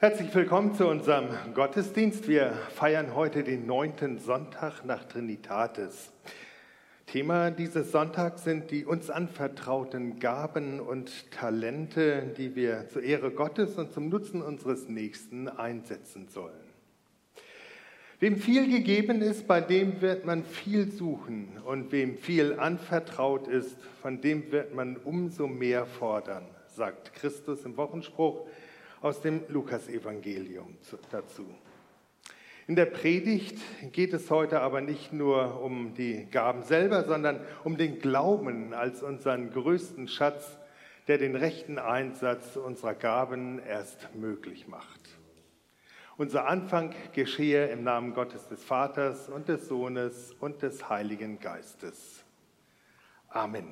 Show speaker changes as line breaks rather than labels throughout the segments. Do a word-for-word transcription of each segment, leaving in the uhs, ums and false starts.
Herzlich willkommen zu unserem Gottesdienst. Wir feiern heute den neunten Sonntag nach Trinitatis. Thema dieses Sonntags sind die uns anvertrauten Gaben und Talente, die wir zur Ehre Gottes und zum Nutzen unseres Nächsten einsetzen sollen. Wem viel gegeben ist, bei dem wird man viel suchen, und wem viel anvertraut ist, von dem wird man umso mehr fordern, sagt Christus im Wochenspruch aus dem Lukasevangelium dazu. In der Predigt geht es heute aber nicht nur um die Gaben selber, sondern um den Glauben als unseren größten Schatz, der den rechten Einsatz unserer Gaben erst möglich macht. Unser Anfang geschehe im Namen Gottes des Vaters und des Sohnes und des Heiligen Geistes. Amen.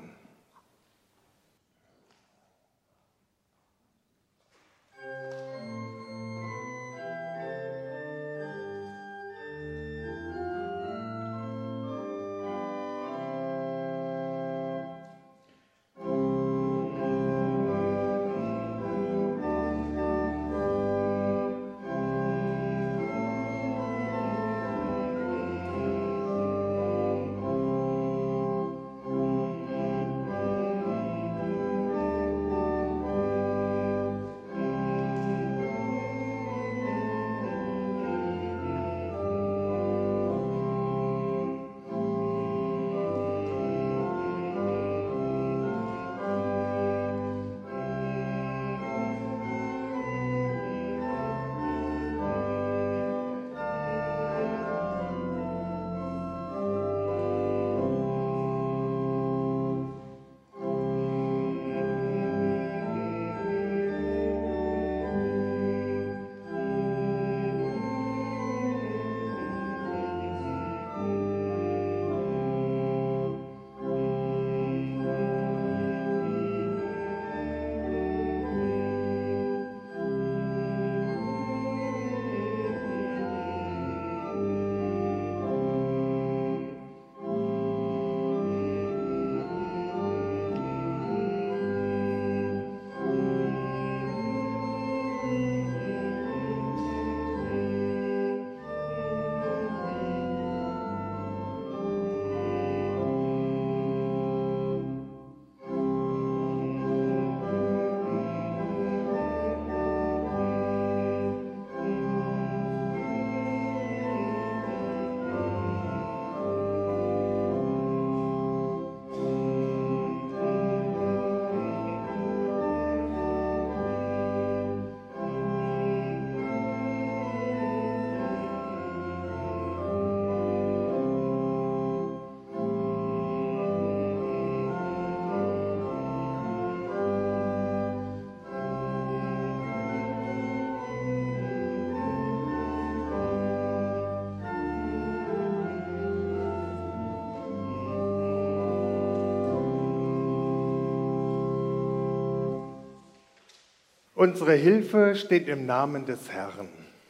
Unsere Hilfe steht im Namen des Herrn.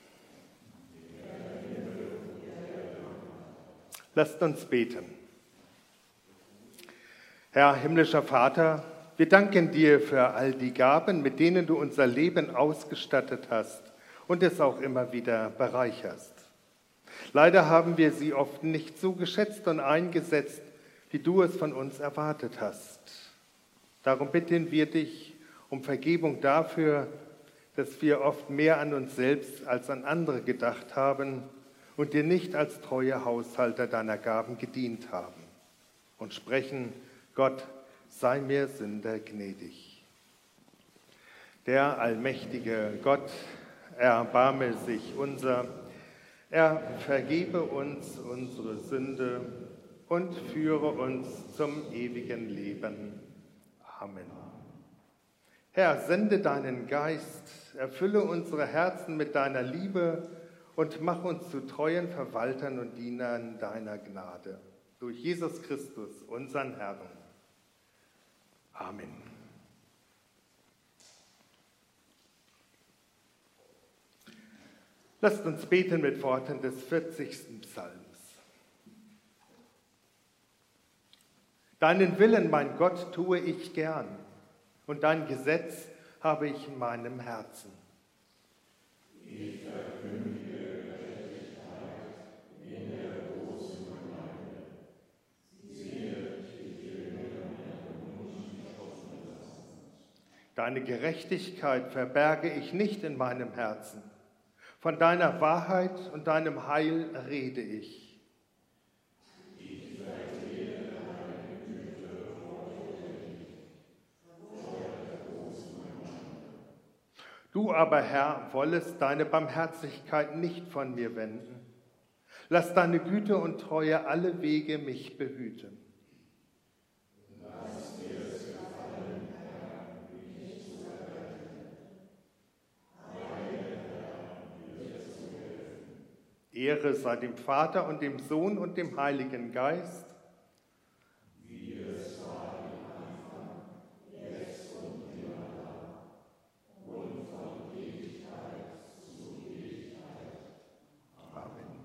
Lasst uns beten. Herr, himmlischer Vater, wir danken dir für all die Gaben, mit denen du unser Leben ausgestattet hast und es auch immer wieder bereicherst. Leider haben wir sie oft nicht so geschätzt und eingesetzt, wie du es von uns erwartet hast. Darum bitten wir dich um Vergebung dafür, dass wir oft mehr an uns selbst als an andere gedacht haben und dir nicht als treue Haushalter deiner Gaben gedient haben. Und sprechen: Gott, sei mir Sünder gnädig. Der allmächtige Gott, erbarme sich unser, er vergebe uns unsere Sünde und führe uns zum ewigen Leben. Amen. Herr, sende deinen Geist, erfülle unsere Herzen mit deiner Liebe und mach uns zu treuen Verwaltern und Dienern deiner Gnade. Durch Jesus Christus, unseren Herrn. Amen. Lasst uns beten mit Worten des vierzigsten Psalms. Deinen Willen, mein Gott, tue ich gern, und dein Gesetz habe ich in meinem Herzen. Deine Gerechtigkeit verberge ich nicht in meinem Herzen. Von deiner Wahrheit und deinem Heil rede ich. Du aber, Herr, wollest deine Barmherzigkeit nicht von mir wenden. Lass deine Güte und Treue alle Wege mich behüten. Ehre sei dem Vater und dem Sohn und dem Heiligen Geist. Wie es war im Anfang, jetzt und immer da und von Ewigkeit zu Ewigkeit. Amen.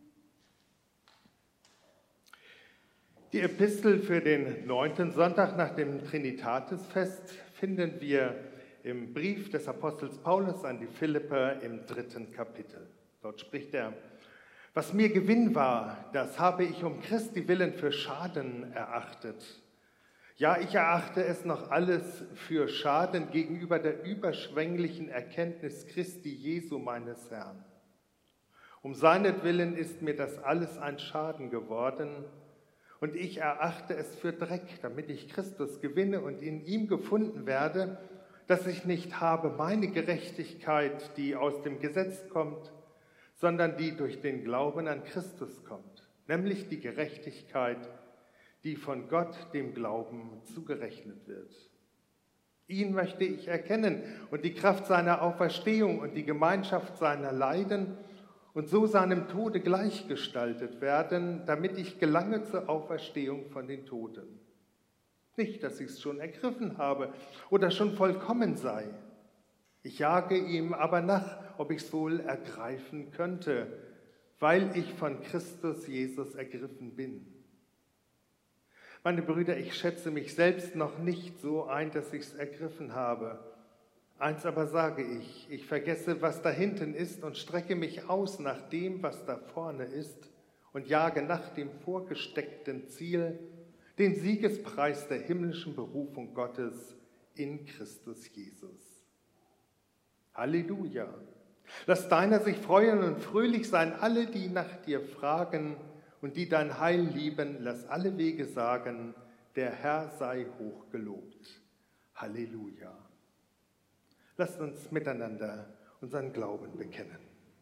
Die Epistel für den neunten Sonntag nach dem Trinitatisfest finden wir im Brief des Apostels Paulus an die Philipper im dritten Kapitel. Dort spricht er: Was mir Gewinn war, das habe ich um Christi willen für Schaden erachtet. Ja, ich erachte es noch alles für Schaden gegenüber der überschwänglichen Erkenntnis Christi Jesu meines Herrn. Um seinetwillen ist mir das alles ein Schaden geworden, und ich erachte es für Dreck, damit ich Christus gewinne und in ihm gefunden werde, dass ich nicht habe meine Gerechtigkeit, die aus dem Gesetz kommt, sondern die durch den Glauben an Christus kommt, nämlich die Gerechtigkeit, die von Gott dem Glauben zugerechnet wird. Ihn möchte ich erkennen und die Kraft seiner Auferstehung und die Gemeinschaft seiner Leiden und so seinem Tode gleichgestaltet werden, damit ich gelange zur Auferstehung von den Toten. Nicht, dass ich es schon ergriffen habe oder schon vollkommen sei. Ich jage ihm aber nach, ob ich es wohl ergreifen könnte, weil ich von Christus Jesus ergriffen bin. Meine Brüder, ich schätze mich selbst noch nicht so ein, dass ich es ergriffen habe. Eins aber sage ich, ich vergesse, was da hinten ist und strecke mich aus nach dem, was da vorne ist und jage nach dem vorgesteckten Ziel, den Siegespreis der himmlischen Berufung Gottes in Christus Jesus. Halleluja! Lass deiner sich freuen und fröhlich sein, alle, die nach dir fragen und die dein Heil lieben. Lass alle Wege sagen, der Herr sei hochgelobt. Halleluja! Lasst uns miteinander unseren Glauben bekennen.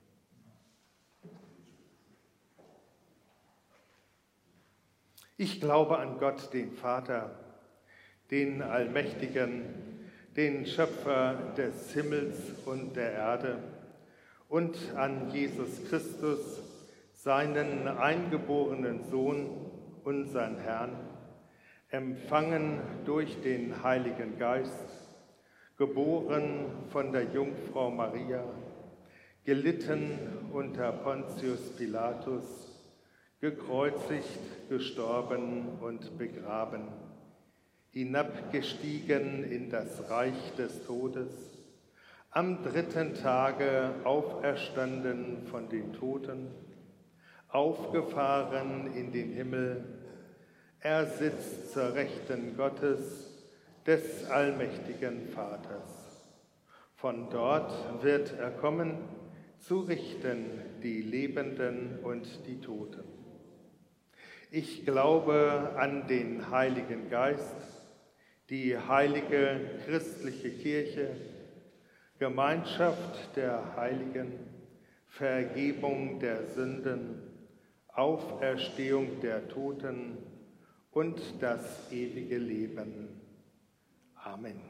Ich glaube an Gott, den Vater, den Allmächtigen, den Schöpfer des Himmels und der Erde, und an Jesus Christus, seinen eingeborenen Sohn, unseren Herrn, empfangen durch den Heiligen Geist, geboren von der Jungfrau Maria, gelitten unter Pontius Pilatus, gekreuzigt, gestorben und begraben, hinabgestiegen in das Reich des Todes, am dritten Tage auferstanden von den Toten, aufgefahren in den Himmel, er sitzt zur Rechten Gottes, des allmächtigen Vaters. Von dort wird er kommen, zu richten die Lebenden und die Toten. Ich glaube an den Heiligen Geist, die heilige christliche Kirche, Gemeinschaft der Heiligen, Vergebung der Sünden, Auferstehung der Toten und das ewige Leben. Amen.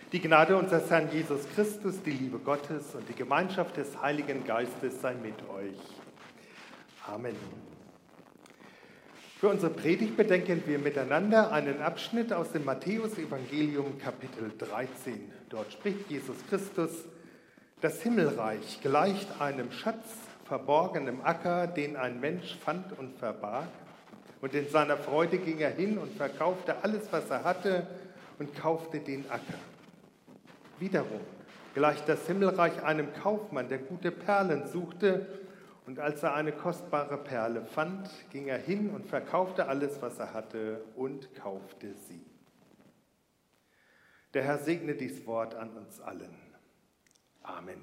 Die Gnade unseres Herrn Jesus Christus, die Liebe Gottes und die Gemeinschaft des Heiligen Geistes sei mit euch. Amen. Für unsere Predigt bedenken wir miteinander einen Abschnitt aus dem Matthäus-Evangelium, Kapitel dreizehn. Dort spricht Jesus Christus: Das Himmelreich gleicht einem Schatz verborgen im Acker, den ein Mensch fand und verbarg. Und in seiner Freude ging er hin und verkaufte alles, was er hatte, und kaufte den Acker. Wiederum gleicht das Himmelreich einem Kaufmann, der gute Perlen suchte, und als er eine kostbare Perle fand, ging er hin und verkaufte alles, was er hatte, und kaufte sie. Der Herr segne dies Wort an uns allen. Amen.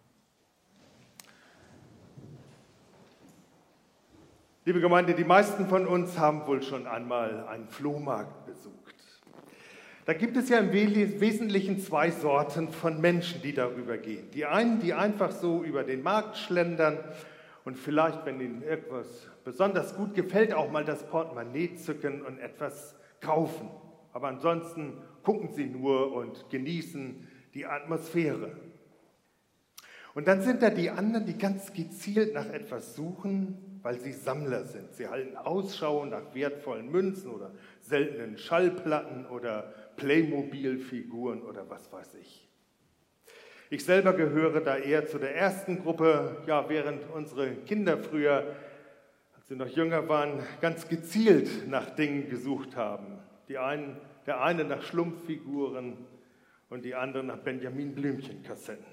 Liebe Gemeinde, die meisten von uns haben wohl schon einmal einen Flohmarkt besucht. Da gibt es ja im Wesentlichen zwei Sorten von Menschen, die darüber gehen. Die einen, die einfach so über den Markt schlendern und vielleicht, wenn ihnen etwas besonders gut gefällt, auch mal das Portemonnaie zücken und etwas kaufen. Aber ansonsten gucken sie nur und genießen die Atmosphäre. Und dann sind da die anderen, die ganz gezielt nach etwas suchen, weil sie Sammler sind. Sie halten Ausschau nach wertvollen Münzen oder seltenen Schallplatten oder Playmobil-Figuren oder was weiß ich. Ich selber gehöre da eher zu der ersten Gruppe, ja, während unsere Kinder früher, als sie noch jünger waren, ganz gezielt nach Dingen gesucht haben. Die einen, der eine nach Schlumpffiguren und die andere nach Benjamin Blümchen-Kassetten.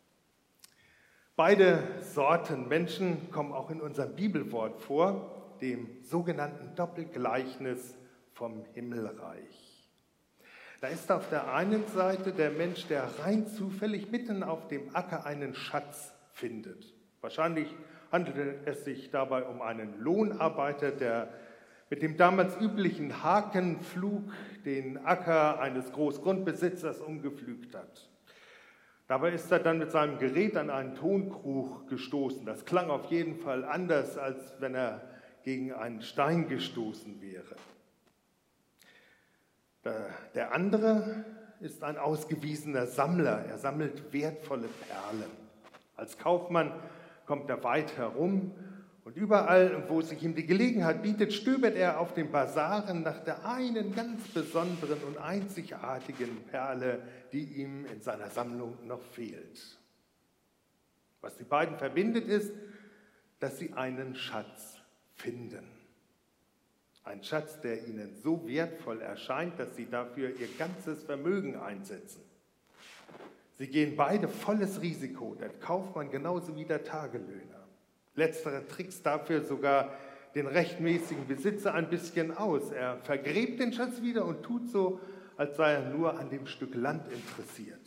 Beide Sorten Menschen kommen auch in unserem Bibelwort vor, dem sogenannten Doppelgleichnis vom Himmelreich. Da ist auf der einen Seite der Mensch, der rein zufällig mitten auf dem Acker einen Schatz findet. Wahrscheinlich handelt es sich dabei um einen Lohnarbeiter, der mit dem damals üblichen Hakenflug den Acker eines Großgrundbesitzers umgepflügt hat. Dabei ist er dann mit seinem Gerät an einen Tonkrug gestoßen. Das klang auf jeden Fall anders, als wenn er gegen einen Stein gestoßen wäre. Der andere ist ein ausgewiesener Sammler. Er sammelt wertvolle Perlen. Als Kaufmann kommt er weit herum und überall, wo sich ihm die Gelegenheit bietet, stöbert er auf den Basaren nach der einen ganz besonderen und einzigartigen Perle, die ihm in seiner Sammlung noch fehlt. Was die beiden verbindet, ist, dass sie einen Schatz finden. Ein Schatz, der ihnen so wertvoll erscheint, dass sie dafür ihr ganzes Vermögen einsetzen. Sie gehen beide volles Risiko, der Kaufmann genauso wie der Tagelöhner. Letzterer trickst dafür sogar den rechtmäßigen Besitzer ein bisschen aus. Er vergräbt den Schatz wieder und tut so, als sei er nur an dem Stück Land interessiert.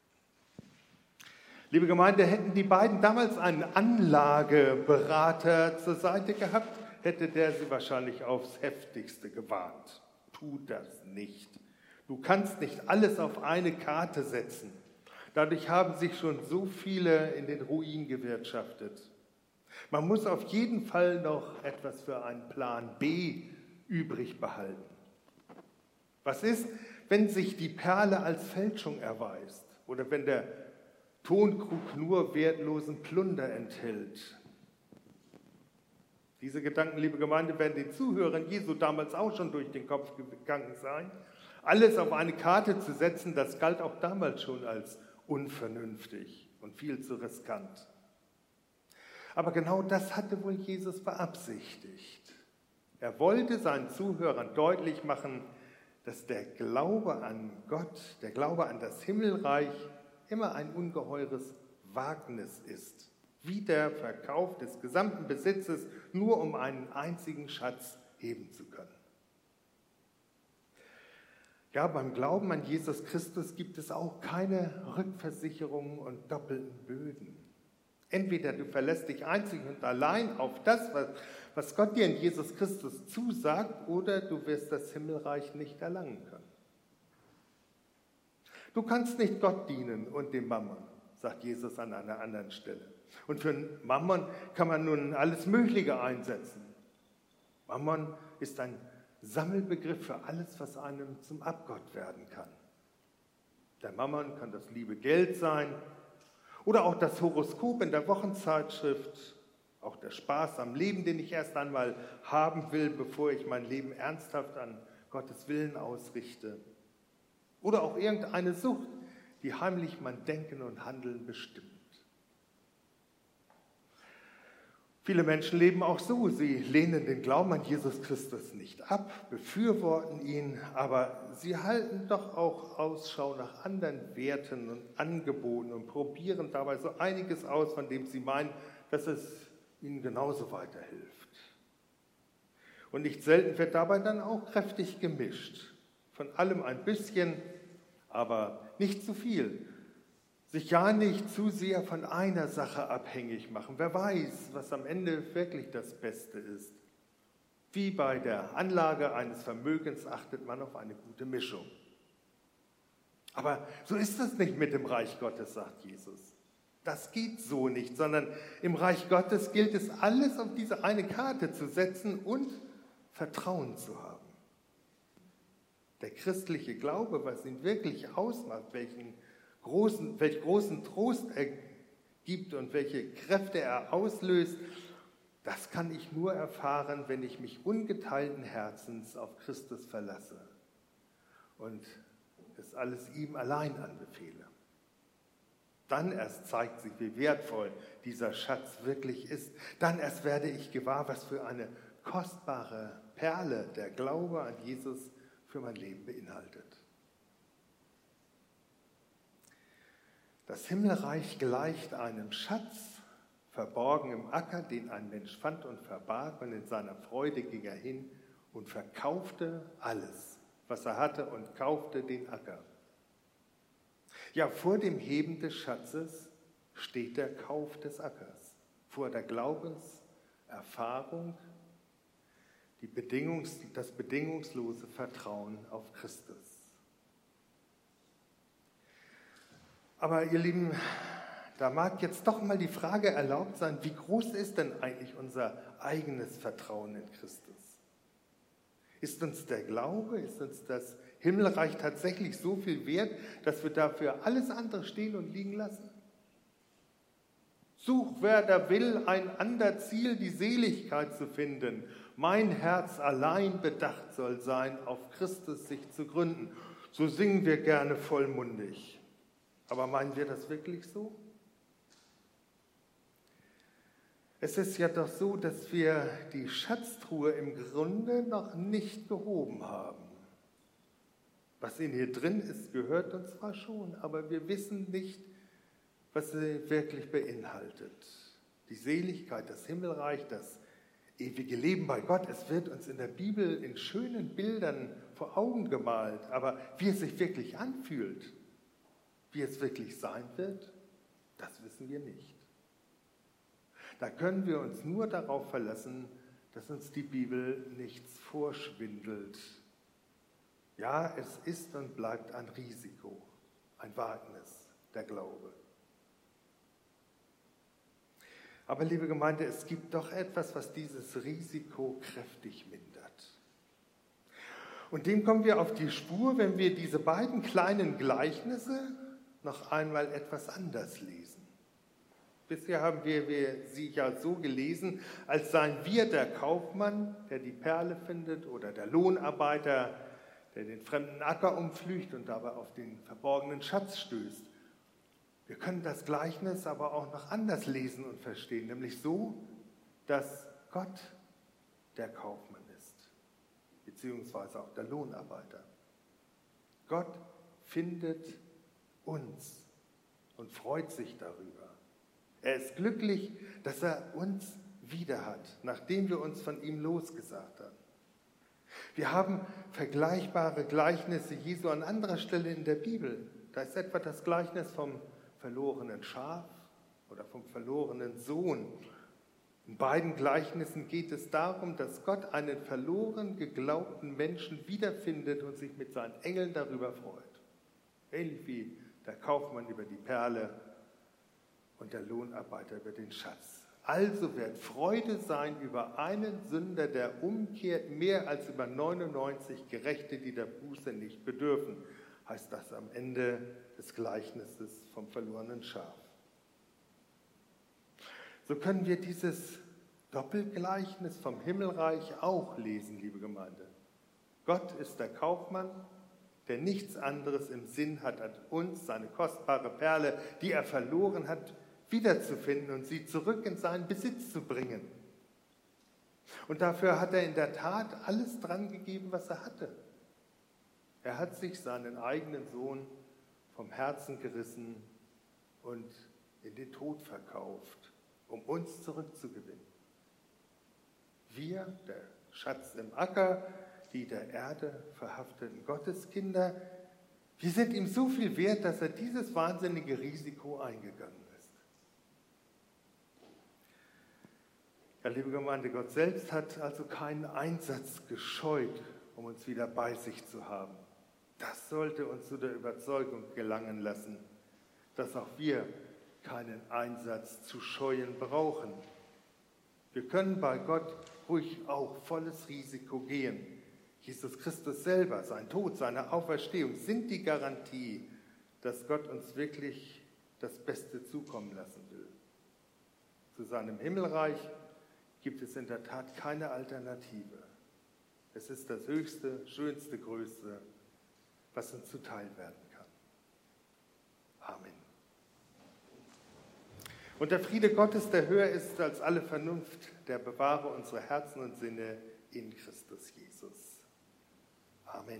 Liebe Gemeinde, hätten die beiden damals einen Anlageberater zur Seite gehabt, hätte der sie wahrscheinlich aufs Heftigste gewarnt. Tu das nicht. Du kannst nicht alles auf eine Karte setzen. Dadurch haben sich schon so viele in den Ruin gewirtschaftet. Man muss auf jeden Fall noch etwas für einen Plan B übrig behalten. Was ist, wenn sich die Perle als Fälschung erweist oder wenn der Tonkrug nur wertlosen Plunder enthält? Diese Gedanken, liebe Gemeinde, werden den Zuhörern Jesu damals auch schon durch den Kopf gegangen sein. Alles auf eine Karte zu setzen, das galt auch damals schon als unvernünftig und viel zu riskant. Aber genau das hatte wohl Jesus beabsichtigt. Er wollte seinen Zuhörern deutlich machen, dass der Glaube an Gott, der Glaube an das Himmelreich immer ein ungeheures Wagnis ist. Wie der Verkauf des gesamten Besitzes, nur um einen einzigen Schatz heben zu können. Ja, beim Glauben an Jesus Christus gibt es auch keine Rückversicherungen und doppelten Böden. Entweder du verlässt dich einzig und allein auf das, was, was Gott dir in Jesus Christus zusagt, oder du wirst das Himmelreich nicht erlangen können. Du kannst nicht Gott dienen und dem Mammon, sagt Jesus an einer anderen Stelle. Und für Mammon kann man nun alles Mögliche einsetzen. Mammon ist ein Sammelbegriff für alles, was einem zum Abgott werden kann. Der Mammon kann das liebe Geld sein oder auch das Horoskop in der Wochenzeitschrift, auch der Spaß am Leben, den ich erst einmal haben will, bevor ich mein Leben ernsthaft an Gottes Willen ausrichte. Oder auch irgendeine Sucht, die heimlich mein Denken und Handeln bestimmt. Viele Menschen leben auch so, sie lehnen den Glauben an Jesus Christus nicht ab, befürworten ihn, aber sie halten doch auch Ausschau nach anderen Werten und Angeboten und probieren dabei so einiges aus, von dem sie meinen, dass es ihnen genauso weiterhilft. Und nicht selten wird dabei dann auch kräftig gemischt. Von allem ein bisschen, aber nicht zu viel. Sich ja nicht zu sehr von einer Sache abhängig machen. Wer weiß, was am Ende wirklich das Beste ist. Wie bei der Anlage eines Vermögens achtet man auf eine gute Mischung. Aber so ist es nicht mit dem Reich Gottes, sagt Jesus. Das geht so nicht, sondern im Reich Gottes gilt es, alles auf diese eine Karte zu setzen und Vertrauen zu haben. Der christliche Glaube, was ihn wirklich ausmacht, welchen großen, welch großen Trost er gibt und welche Kräfte er auslöst, das kann ich nur erfahren, wenn ich mich ungeteilten Herzens auf Christus verlasse und es alles ihm allein anbefehle. Dann erst zeigt sich, wie wertvoll dieser Schatz wirklich ist. Dann erst werde ich gewahr, was für eine kostbare Perle der Glaube an Jesus für mein Leben beinhaltet. Das Himmelreich gleicht einem Schatz, verborgen im Acker, den ein Mensch fand und verbarg, und in seiner Freude ging er hin und verkaufte alles, was er hatte, und kaufte den Acker. Ja, vor dem Heben des Schatzes steht der Kauf des Ackers, vor der Glaubenserfahrung, die Bedingungs-, das bedingungslose Vertrauen auf Christus. Aber ihr Lieben, da mag jetzt doch mal die Frage erlaubt sein, wie groß ist denn eigentlich unser eigenes Vertrauen in Christus? Ist uns der Glaube, ist uns das Himmelreich tatsächlich so viel wert, dass wir dafür alles andere stehen und liegen lassen? Such, wer da will, ein ander Ziel, die Seligkeit zu finden. Mein Herz allein bedacht soll sein, auf Christus sich zu gründen. So singen wir gerne vollmundig. Aber meinen wir das wirklich so? Es ist ja doch so, dass wir die Schatztruhe im Grunde noch nicht gehoben haben. Was in ihr drin ist, gehört uns zwar schon, aber wir wissen nicht, was sie wirklich beinhaltet. Die Seligkeit, das Himmelreich, das ewige Leben bei Gott, es wird uns in der Bibel in schönen Bildern vor Augen gemalt, aber wie es sich wirklich anfühlt, wie es wirklich sein wird, das wissen wir nicht. Da können wir uns nur darauf verlassen, dass uns die Bibel nichts vorschwindelt. Ja, es ist und bleibt ein Risiko, ein Wagnis, der Glaube. Aber liebe Gemeinde, es gibt doch etwas, was dieses Risiko kräftig mindert. Und dem kommen wir auf die Spur, wenn wir diese beiden kleinen Gleichnisse noch einmal etwas anders lesen. Bisher haben wir, wir sie ja so gelesen, als seien wir der Kaufmann, der die Perle findet, oder der Lohnarbeiter, der den fremden Acker umflücht und dabei auf den verborgenen Schatz stößt. Wir können das Gleichnis aber auch noch anders lesen und verstehen, nämlich so, dass Gott der Kaufmann ist, beziehungsweise auch der Lohnarbeiter. Gott findet uns und freut sich darüber. Er ist glücklich, dass er uns wieder hat, nachdem wir uns von ihm losgesagt haben. Wir haben vergleichbare Gleichnisse Jesu an anderer Stelle in der Bibel. Da ist etwa das Gleichnis vom verlorenen Schaf oder vom verlorenen Sohn. In beiden Gleichnissen geht es darum, dass Gott einen verloren geglaubten Menschen wiederfindet und sich mit seinen Engeln darüber freut. Ähnlich wie der Kaufmann über die Perle und der Lohnarbeiter über den Schatz. Also wird Freude sein über einen Sünder, der umkehrt, mehr als über neunundneunzig Gerechte, die der Buße nicht bedürfen. heißt das am Ende des Gleichnisses vom verlorenen Schaf. So können wir dieses Doppelgleichnis vom Himmelreich auch lesen, liebe Gemeinde. Gott ist der Kaufmann, der nichts anderes im Sinn hat, als uns seine kostbare Perle, die er verloren hat, wiederzufinden und sie zurück in seinen Besitz zu bringen. Und dafür hat er in der Tat alles dran gegeben, was er hatte. Er hat sich seinen eigenen Sohn vom Herzen gerissen und in den Tod verkauft, um uns zurückzugewinnen. Wir, der Schatz im Acker, die der Erde verhafteten Gotteskinder, wir sind ihm so viel wert, dass er dieses wahnsinnige Risiko eingegangen ist. Ja, liebe Gemeinde, Gott selbst hat also keinen Einsatz gescheut, um uns wieder bei sich zu haben. Das sollte uns zu der Überzeugung gelangen lassen, dass auch wir keinen Einsatz zu scheuen brauchen. Wir können bei Gott ruhig auch volles Risiko gehen. Jesus Christus selber, sein Tod, seine Auferstehung sind die Garantie, dass Gott uns wirklich das Beste zukommen lassen will. Zu seinem Himmelreich gibt es in der Tat keine Alternative. Es ist das Höchste, Schönste, Größte, was uns zuteil werden kann. Amen. Und der Friede Gottes, der höher ist als alle Vernunft, der bewahre unsere Herzen und Sinne in Christus Jesus. Amen.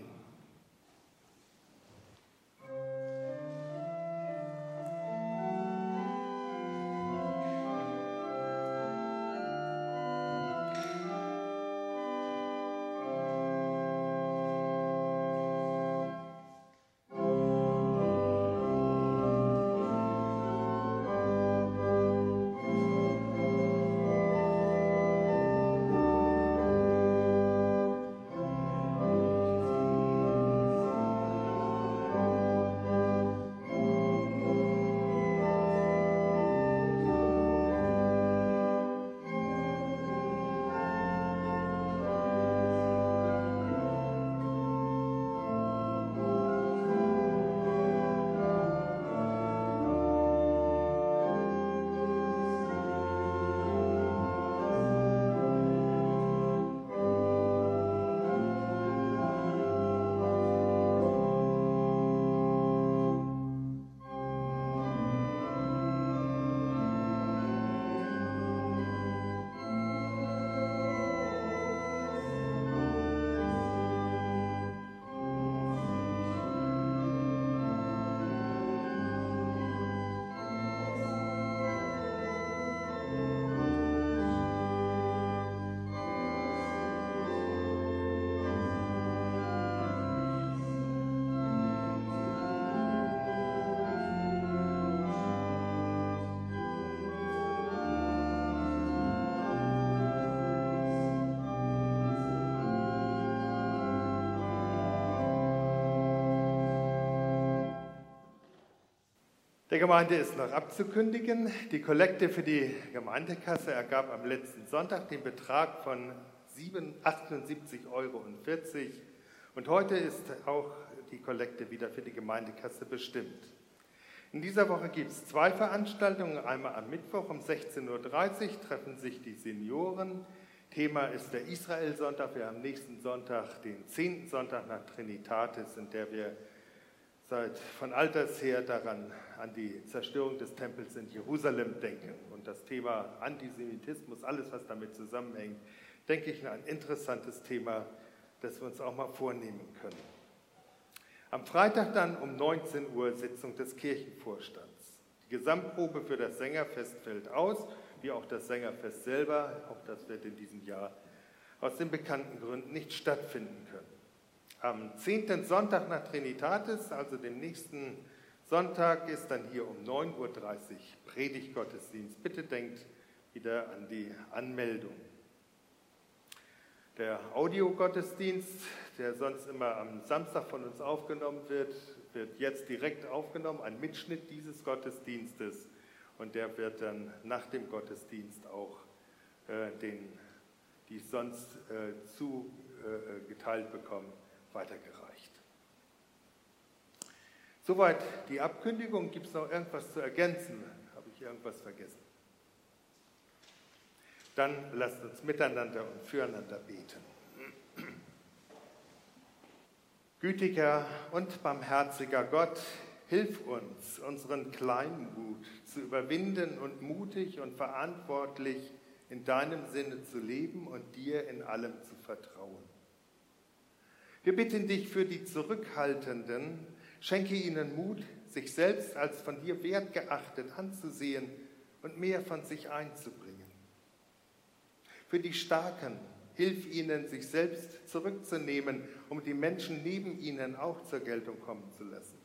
Der Gemeinde ist noch abzukündigen. Die Kollekte für die Gemeindekasse ergab am letzten Sonntag den Betrag von achtundsiebzig Euro vierzig und heute ist auch die Kollekte wieder für die Gemeindekasse bestimmt. In dieser Woche gibt es zwei Veranstaltungen. Einmal am Mittwoch um sechzehn Uhr dreißig treffen sich die Senioren. Thema ist der Israel-Sonntag. Wir haben nächsten Sonntag den zehnten Sonntag nach Trinitatis, in der wir seit von alters her daran an die Zerstörung des Tempels in Jerusalem denken. Und das Thema Antisemitismus, alles was damit zusammenhängt, denke ich, ein interessantes Thema, das wir uns auch mal vornehmen können. Am Freitag dann um neunzehn Uhr Sitzung des Kirchenvorstands. Die Gesamtprobe für das Sängerfest fällt aus, wie auch das Sängerfest selber. Auch das wird in diesem Jahr aus den bekannten Gründen nicht stattfinden können. Am zehnten Sonntag nach Trinitatis, also dem nächsten Sonntag, ist dann hier um neun Uhr dreißig Predigtgottesdienst. Bitte denkt wieder an die Anmeldung. Der Audiogottesdienst, der sonst immer am Samstag von uns aufgenommen wird, wird jetzt direkt aufgenommen, ein Mitschnitt dieses Gottesdienstes. Und der wird dann nach dem Gottesdienst auch äh, den, die sonst äh, zugeteilt äh, bekommen, weitergereicht. Soweit die Abkündigung. Gibt es noch irgendwas zu ergänzen? Habe ich irgendwas vergessen? Dann lasst uns miteinander und füreinander beten. Gütiger und barmherziger Gott, hilf uns, unseren Kleinmut zu überwinden und mutig und verantwortlich in deinem Sinne zu leben und dir in allem zu vertrauen. Wir bitten dich für die Zurückhaltenden, schenke ihnen Mut, sich selbst als von dir wertgeachtet anzusehen und mehr von sich einzubringen. Für die Starken, hilf ihnen, sich selbst zurückzunehmen, um die Menschen neben ihnen auch zur Geltung kommen zu lassen.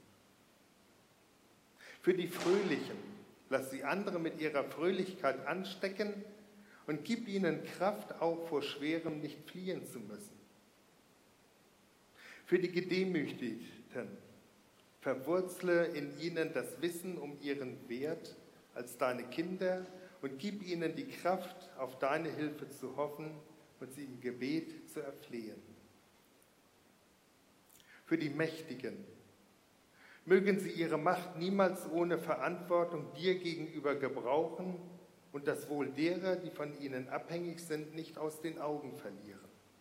Für die Fröhlichen, lass sie andere mit ihrer Fröhlichkeit anstecken und gib ihnen Kraft, auch vor Schwerem nicht fliehen zu müssen. Für die Gedemütigten, verwurzle in ihnen das Wissen um ihren Wert als deine Kinder und gib ihnen die Kraft, auf deine Hilfe zu hoffen und sie im Gebet zu erflehen. Für die Mächtigen, mögen sie ihre Macht niemals ohne Verantwortung dir gegenüber gebrauchen und das Wohl derer, die von ihnen abhängig sind, nicht aus den Augen verlieren.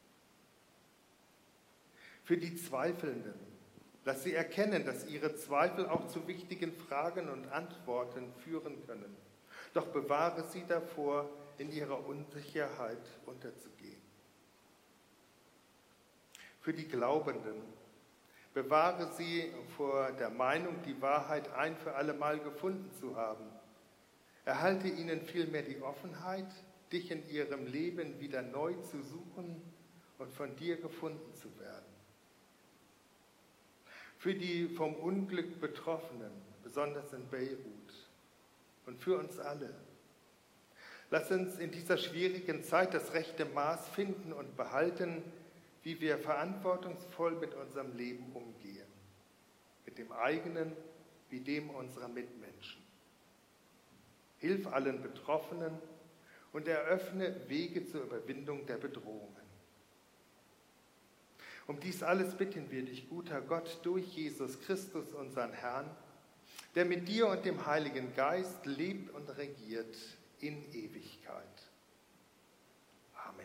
Für die Zweifelnden, lass sie erkennen, dass ihre Zweifel auch zu wichtigen Fragen und Antworten führen können. Doch bewahre sie davor, in ihrer Unsicherheit unterzugehen. Für die Glaubenden, bewahre sie vor der Meinung, die Wahrheit ein für alle Mal gefunden zu haben. Erhalte ihnen vielmehr die Offenheit, dich in ihrem Leben wieder neu zu suchen und von dir gefunden zu werden. Für die vom Unglück Betroffenen, besonders in Beirut, und für uns alle. Lass uns in dieser schwierigen Zeit das rechte Maß finden und behalten, wie wir verantwortungsvoll mit unserem Leben umgehen, mit dem eigenen wie dem unserer Mitmenschen. Hilf allen Betroffenen und eröffne Wege zur Überwindung der Bedrohungen. Um dies alles bitten wir dich, guter Gott, durch Jesus Christus, unseren Herrn, der mit dir und dem Heiligen Geist lebt und regiert in Ewigkeit. Amen.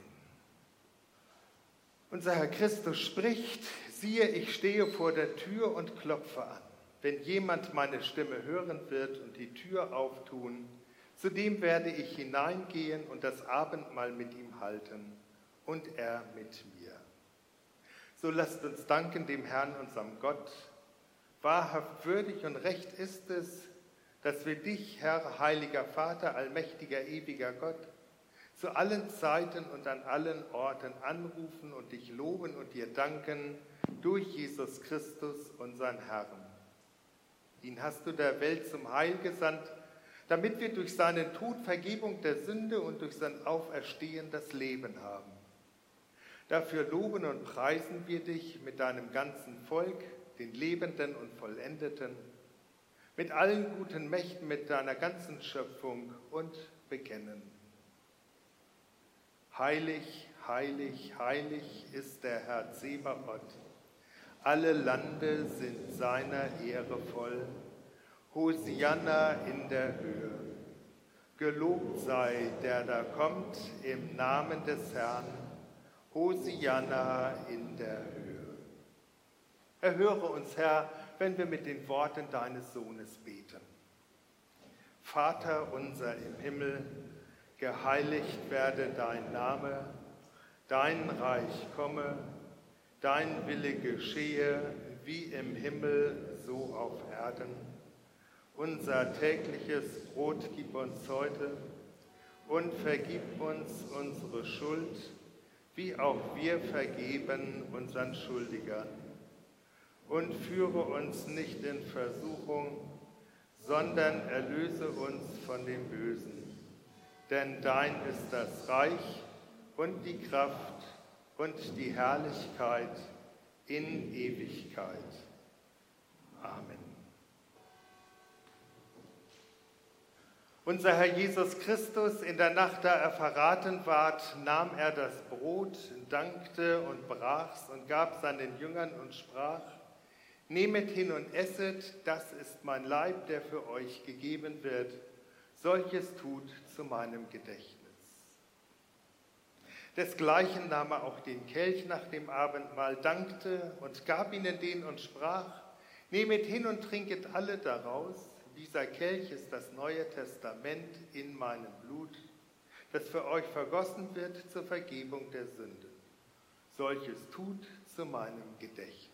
Unser Herr Christus spricht, siehe, ich stehe vor der Tür und klopfe an. Wenn jemand meine Stimme hören wird und die Tür auftun, zu dem werde ich hineingehen und das Abendmahl mit ihm halten und er mit mir. So lasst uns danken dem Herrn, unserem Gott. Wahrhaft würdig und recht ist es, dass wir dich, Herr, heiliger Vater, allmächtiger, ewiger Gott, zu allen Zeiten und an allen Orten anrufen und dich loben und dir danken durch Jesus Christus, unseren Herrn. Ihn hast du der Welt zum Heil gesandt, damit wir durch seinen Tod Vergebung der Sünde und durch sein Auferstehen das Leben haben. Dafür loben und preisen wir dich mit deinem ganzen Volk, den Lebenden und Vollendeten, mit allen guten Mächten, mit deiner ganzen Schöpfung und bekennen. Heilig, heilig, heilig ist der Herr Zebaoth. Alle Lande sind seiner Ehre voll. Hosianna in der Höhe. Gelobt sei, der da kommt, im Namen des Herrn. Hosianna in der Höhe. Erhöre uns, Herr, wenn wir mit den Worten deines Sohnes beten. Vater unser im Himmel, geheiligt werde dein Name, dein Reich komme, dein Wille geschehe, wie im Himmel, so auf Erden. Unser tägliches Brot gib uns heute und vergib uns unsere Schuld, wie auch wir vergeben unseren Schuldigern. Und führe uns nicht in Versuchung, sondern erlöse uns von dem Bösen. Denn dein ist das Reich und die Kraft und die Herrlichkeit in Ewigkeit. Amen. Unser Herr Jesus Christus, in der Nacht, da er verraten ward, nahm er das Brot, dankte und brach's und gab seinen Jüngern und sprach: Nehmet hin und esset, das ist mein Leib, der für euch gegeben wird. Solches tut zu meinem Gedächtnis. Desgleichen nahm er auch den Kelch nach dem Abendmahl, dankte und gab ihnen den und sprach: Nehmet hin und trinket alle daraus. Dieser Kelch ist das Neue Testament in meinem Blut, das für euch vergossen wird zur Vergebung der Sünden. Solches tut zu meinem Gedächtnis.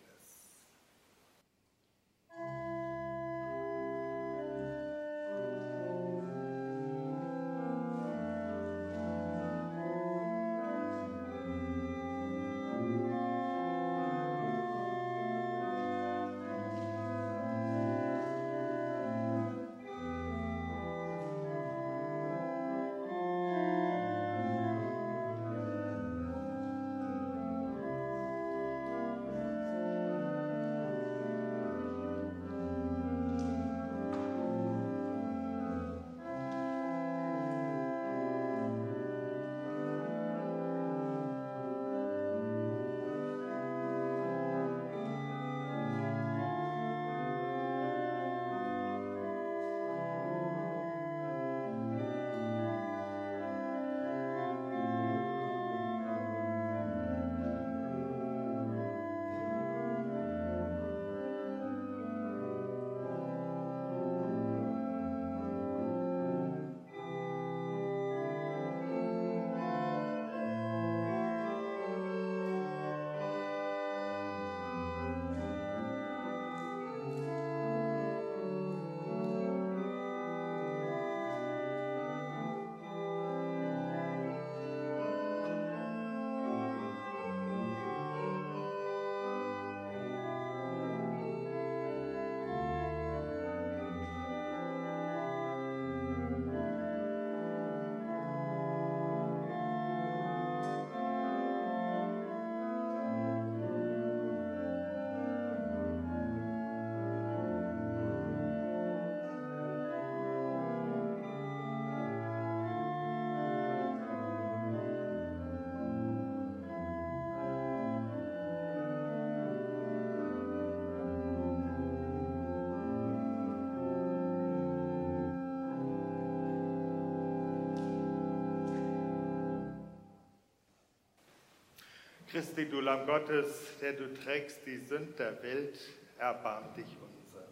Christi, du Lamm Gottes, der du trägst die Sünd der Welt, erbarm dich unser.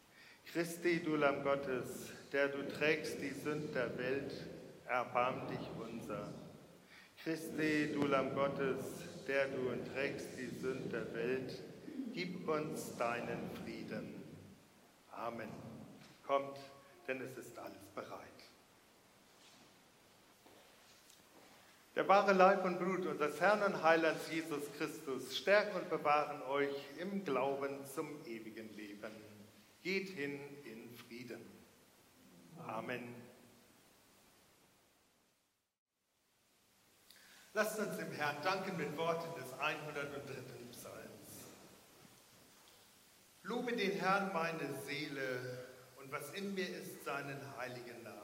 Christi, du Lamm Gottes, der du trägst die Sünd der Welt, erbarm dich unser. Christi, du Lamm Gottes, der du trägst die Sünd der Welt, gib uns deinen Frieden. Amen. Kommt, denn es ist alles bereit. Der wahre Leib und Blut unseres Herrn und Heilands Jesus Christus stärken und bewahren euch im Glauben zum ewigen Leben. Geht hin in Frieden. Amen. Lasst uns dem Herrn danken mit Worten des hundertdritten Psalms. Lobe den Herrn meine Seele und was in mir ist, seinen heiligen Namen.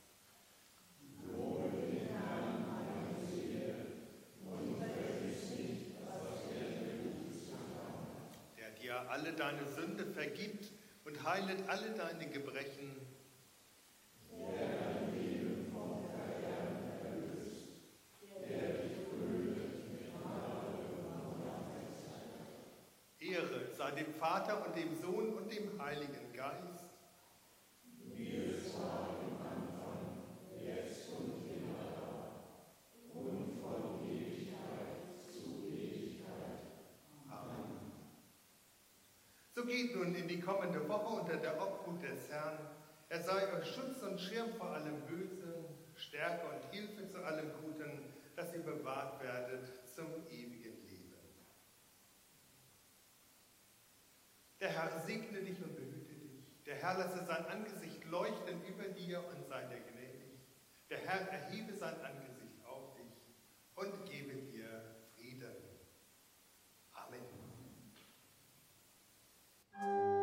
Lobe den Herrn meine Seele und vergiss nicht, was er mir Gutes getan hat. Der dir alle deine Sünde vergibt und heilet alle deine Gebrechen. Der dein Leben vom Verderben erlöst, der dich krönet mit Gnade und Barmherzigkeit. Ehre sei dem Vater und dem Sohn und dem Heiligen Geist. Wie es war im Anfang, jetzt und immer da, und von Ewigkeit zu Ewigkeit. Amen. So geht nun in die kommende Woche unter der Obhut des Herrn. Er sei euch Schutz und Schirm vor allem Bösen, Stärke und Hilfe zu allem Guten, dass ihr bewahrt werdet zum ewigen Leben. Der Herr segne dich und behüte dich. Der Herr lasse sein Angesicht leuchten über dir und sei dir gnädig. Der Herr erhebe sein Angesicht auf dich und gebe dir Frieden. Amen.